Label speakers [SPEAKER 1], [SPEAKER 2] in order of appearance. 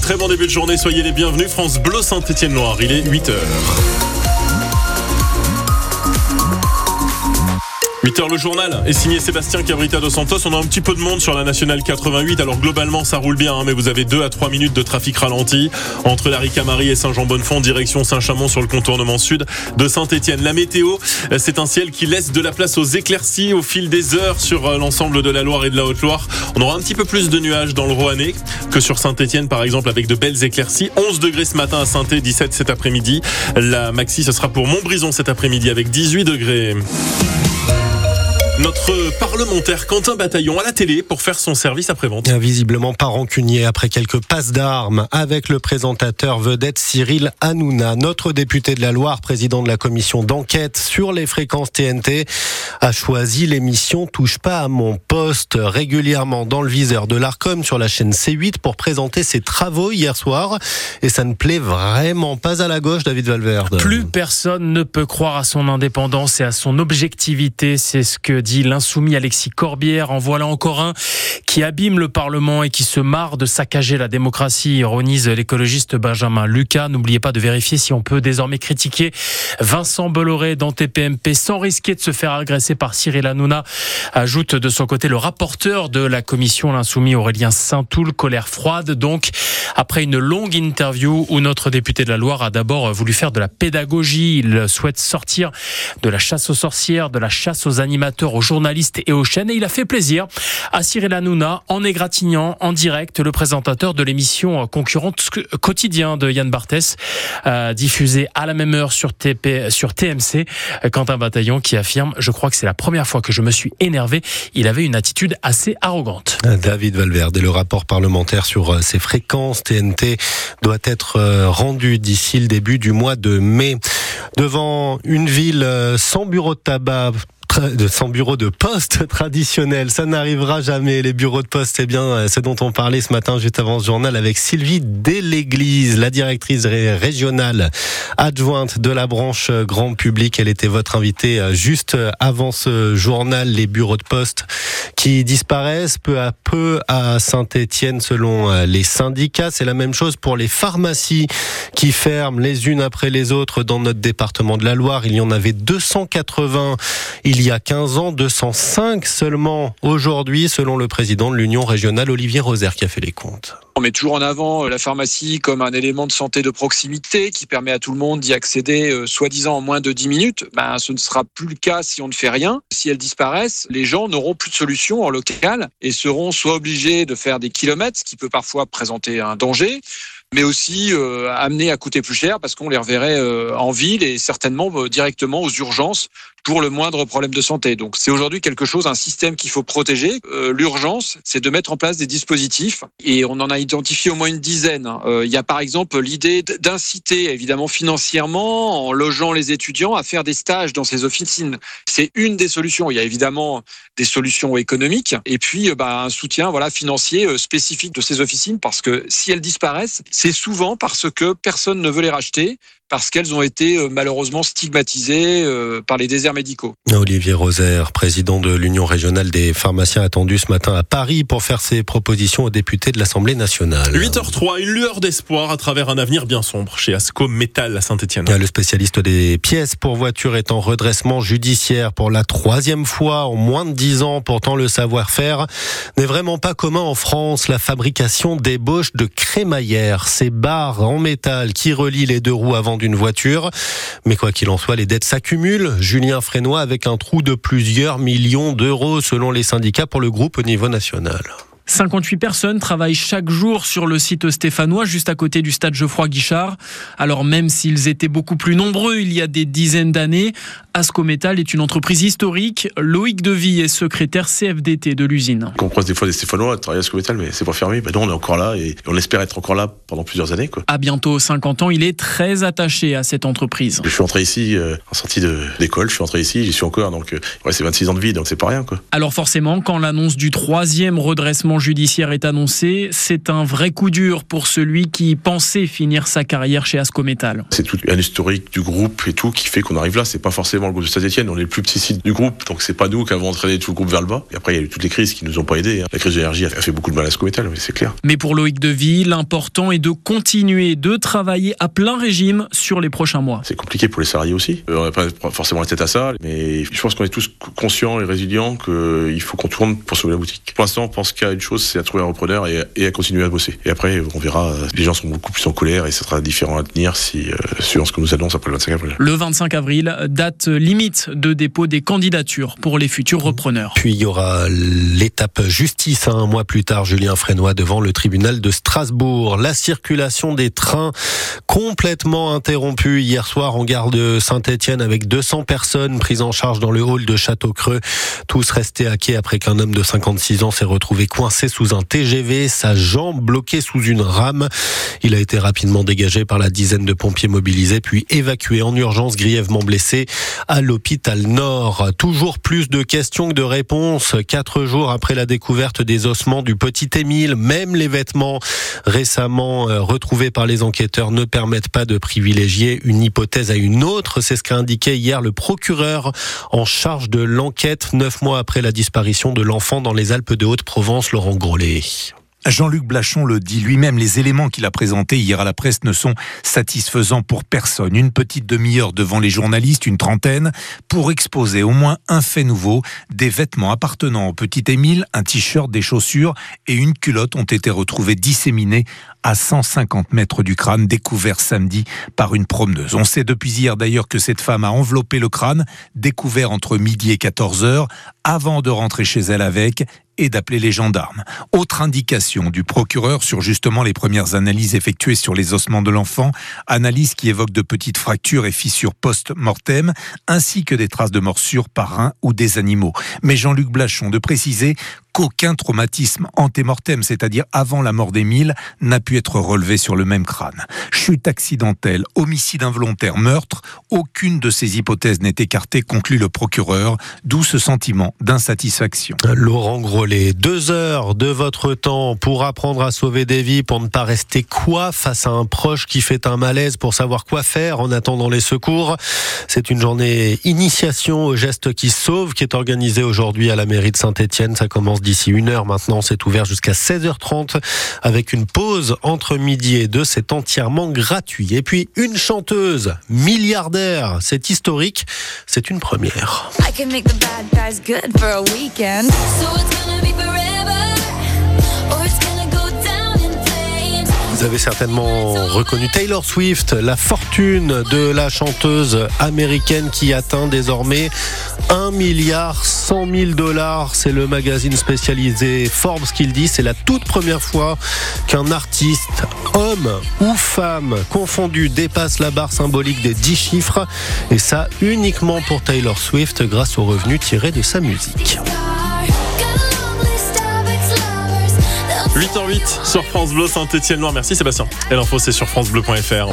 [SPEAKER 1] très bon début de journée, soyez les bienvenus. France Bleu Saint-Étienne-Loire, il est 8h. 8h, le journal est signé Sébastien Cabrita dos Santos. On a un petit peu de monde sur la nationale 88. Alors globalement ça roule bien, mais vous avez 2 à 3 minutes de trafic ralenti entre la Ricamarie et Saint-Jean-Bonnefond, direction Saint-Chamond sur le contournement sud de Saint-Étienne. La météo, c'est un ciel qui laisse de la place aux éclaircies au fil des heures sur l'ensemble de la Loire et de la Haute-Loire. On aura un petit peu plus de nuages dans le Roannais que sur Saint-Étienne par exemple, avec de belles éclaircies. 11 degrés ce matin à Saint-Étienne, 17 cet après-midi. La maxi, ce sera pour Montbrison cet après-midi avec 18 degrés. Notre parlementaire Quentin Bataillon à la télé pour faire son service après-vente.
[SPEAKER 2] Visiblement pas rancunier après quelques passes d'armes avec le présentateur vedette Cyril Hanouna. Notre député de la Loire, président de la commission d'enquête sur les fréquences TNT, a choisi l'émission Touche pas à mon poste, régulièrement dans le viseur de l'Arcom sur la chaîne C8 pour présenter ses travaux hier soir. Et ça ne plaît vraiment pas à la gauche, David Valverde.
[SPEAKER 3] Plus personne ne peut croire à son indépendance et à son objectivité. C'est ce que dit l'insoumis Alexis Corbière. En voilà encore un qui abîme le Parlement et qui se marre de saccager la démocratie, ironise l'écologiste Benjamin Lucas. N'oubliez pas de vérifier si on peut désormais critiquer Vincent Bolloré dans TPMP sans risquer de se faire agresser par Cyril Hanouna. Ajoute de son côté le rapporteur de la commission, l'insoumis Aurélien Saint-Toul. Colère froide donc, après une longue interview où notre député de la Loire a d'abord voulu faire de la pédagogie. Il souhaite sortir de la chasse aux sorcières, de la chasse aux animateurs, aux journalistes et aux chaînes. Et il a fait plaisir à Cyril Hanouna en égratignant en direct le présentateur de l'émission concurrente Quotidien de Yann Barthès, diffusée à la même heure sur TMC. Quentin Bataillon qui affirme « Je crois que c'est la première fois que je me suis énervé ». Il avait une attitude assez arrogante.
[SPEAKER 2] David Valverde, et le rapport parlementaire sur ces fréquences TNT doit être rendu d'ici le début du mois de mai. Devant une ville sans bureau de tabac, sans bureau de poste traditionnel, ça n'arrivera jamais. Les bureaux de poste, c'est bien ce dont on parlait ce matin juste avant ce journal avec Sylvie Deléglise, la directrice régionale adjointe de la branche grand public. Elle était votre invitée juste avant ce journal. Les bureaux de poste qui disparaissent peu à peu à Saint-Étienne selon les syndicats. C'est la même chose pour les pharmacies qui ferment les unes après les autres dans notre département de la Loire. Il y en avait 280 il y a 15 ans, 205 seulement aujourd'hui, selon le président de l'Union régionale, Olivier Rosaire, qui a fait les comptes.
[SPEAKER 4] On met toujours en avant la pharmacie comme un élément de santé de proximité qui permet à tout le monde d'y accéder soi-disant en moins de 10 minutes. Ce ne sera plus le cas si on ne fait rien. Si elles disparaissent, les gens n'auront plus de solution en local et seront soit obligés de faire des kilomètres, ce qui peut parfois présenter un danger, mais aussi amenés à coûter plus cher parce qu'on les reverrait en ville et certainement directement aux urgences pour le moindre problème de santé. Donc c'est aujourd'hui un système qu'il faut protéger. L'urgence, c'est de mettre en place des dispositifs et on en a identifié au moins une dizaine. Il y a par exemple l'idée d'inciter évidemment financièrement en logeant les étudiants à faire des stages dans ces officines. C'est une des solutions. Il y a évidemment des solutions économiques et puis un soutien financier spécifique de ces officines parce que si elles disparaissent, c'est souvent parce que personne ne veut les racheter, parce qu'elles ont été malheureusement stigmatisées par les déserts médicaux.
[SPEAKER 2] Olivier Rosaire, président de l'Union régionale des pharmaciens, attendu ce matin à Paris pour faire ses propositions aux députés de l'Assemblée nationale.
[SPEAKER 1] 8h03, une lueur d'espoir à travers un avenir bien sombre chez Asco Métal à Saint-Étienne.
[SPEAKER 2] Le spécialiste des pièces pour voitures est en redressement judiciaire pour la 3e fois en moins de 10 ans. Pourtant, le savoir-faire n'est vraiment pas commun en France. La fabrication d'ébauches de crémaillère, ces barres en métal qui relient les deux roues avant d'une voiture. Mais quoi qu'il en soit, les dettes s'accumulent. Julien Frénois avec un trou de plusieurs millions d'euros selon les syndicats pour le groupe au niveau national.
[SPEAKER 3] 58 personnes travaillent chaque jour sur le site stéphanois, juste à côté du stade Geoffroy-Guichard. Alors même s'ils étaient beaucoup plus nombreux il y a des dizaines d'années, Asco Métal est une entreprise historique. Loïc Deville est secrétaire CFDT de l'usine.
[SPEAKER 5] On croise des fois des Stéphanois travailler à Asco Métal, mais c'est pas fermé. Nous, on est encore là et on espère être encore là pendant plusieurs années.
[SPEAKER 3] À bientôt 50 ans, il est très attaché à cette entreprise.
[SPEAKER 5] Je suis entré ici en sortie d'école, je suis entré ici, j'y suis encore, donc c'est 26 ans de vie, donc c'est pas rien.
[SPEAKER 3] Alors forcément, quand l'annonce du 3e redressement licenciement judiciaire est annoncé. C'est un vrai coup dur pour celui qui pensait finir sa carrière chez Ascométal.
[SPEAKER 5] C'est tout un historique du groupe et tout qui fait qu'on arrive là. C'est pas forcément le groupe de Saint-Etienne, on est le plus petit site du groupe, donc c'est pas nous qui avons entraîné tout le groupe vers le bas. Et après il y a eu toutes les crises qui nous ont pas aidés. La crise de l'énergie a fait beaucoup de mal à Ascométal, mais c'est clair.
[SPEAKER 3] Mais pour Loïc Deville, l'important est de continuer de travailler à plein régime sur les prochains mois.
[SPEAKER 5] C'est compliqué pour les salariés aussi. On n'a pas forcément la tête à ça, mais je pense qu'on est tous conscients et résilients qu'il faut qu'on tourne pour sauver la boutique. Pour l'instant, on pense qu'il y a une chose, c'est à trouver un repreneur et à continuer à bosser. Et après, on verra. Les gens sont beaucoup plus en colère et ça sera différent à tenir suivant ce que nous annonce après le 25 avril.
[SPEAKER 3] Le 25 avril, date limite de dépôt des candidatures pour les futurs repreneurs.
[SPEAKER 2] Puis il y aura l'étape justice un mois plus tard, Julien Frénois devant le tribunal de Strasbourg. La circulation des trains complètement interrompue hier soir en gare de Saint-Etienne avec 200 personnes prises en charge dans le hall de Château-Creux. Tous restés à quai après qu'un homme de 56 ans s'est retrouvé coincé sous un TGV, sa jambe bloquée sous une rame. Il a été rapidement dégagé par la dizaine de pompiers mobilisés puis évacué en urgence grièvement blessé à l'hôpital Nord. Toujours plus de questions que de réponses. 4 jours après la découverte des ossements du petit Émile, même les vêtements récemment retrouvés par les enquêteurs ne permettent pas de privilégier une hypothèse à une autre. C'est ce qu'a indiqué hier le procureur en charge de l'enquête 9 mois après la disparition de l'enfant dans les Alpes de Haute-Provence, Laurent Grollet.
[SPEAKER 6] Jean-Luc Blachon le dit lui-même, les éléments qu'il a présentés hier à la presse ne sont satisfaisants pour personne. Une petite demi-heure devant les journalistes, une trentaine, pour exposer au moins un fait nouveau. Des vêtements appartenant au petit Émile, un t-shirt, des chaussures et une culotte ont été retrouvés disséminés à 150 mètres du crâne, découvert samedi par une promeneuse. On sait depuis hier d'ailleurs que cette femme a enveloppé le crâne, découvert entre midi et 14h, avant de rentrer chez elle avec et d'appeler les gendarmes. Autre indication du procureur sur justement les premières analyses effectuées sur les ossements de l'enfant, analyse qui évoque de petites fractures et fissures post-mortem, ainsi que des traces de morsures par rein ou des animaux. Mais Jean-Luc Blachon de préciser qu'aucun traumatisme antémortem, c'est-à-dire avant la mort d'Émile, n'a pu être relevé sur le même crâne. Chute accidentelle, homicide involontaire, meurtre, aucune de ces hypothèses n'est écartée, conclut le procureur, d'où ce sentiment d'insatisfaction.
[SPEAKER 2] Laurent Grollet, 2 heures de votre temps pour apprendre à sauver des vies, pour ne pas rester quoi face à un proche qui fait un malaise, pour savoir quoi faire en attendant les secours. C'est une journée initiation aux gestes qui sauvent qui est organisée aujourd'hui à la mairie de Saint-Etienne. Ça commence d'ici 1 heure maintenant, c'est ouvert jusqu'à 16h30 avec une pause entre midi et 2, c'est entièrement gratuit. Et puis une chanteuse milliardaire, c'est historique, c'est une première. Vous avez certainement reconnu Taylor Swift, la fortune de la chanteuse américaine qui atteint désormais 1,1 milliard. C'est le magazine spécialisé Forbes qui le dit. C'est la toute première fois qu'un artiste, homme ou femme confondu, dépasse la barre symbolique des 10 chiffres. Et ça uniquement pour Taylor Swift grâce aux revenus tirés de sa musique.
[SPEAKER 1] 8h08 sur France Bleu Saint-Etienne-Loire. Merci Sébastien. Et l'info c'est sur francebleu.fr.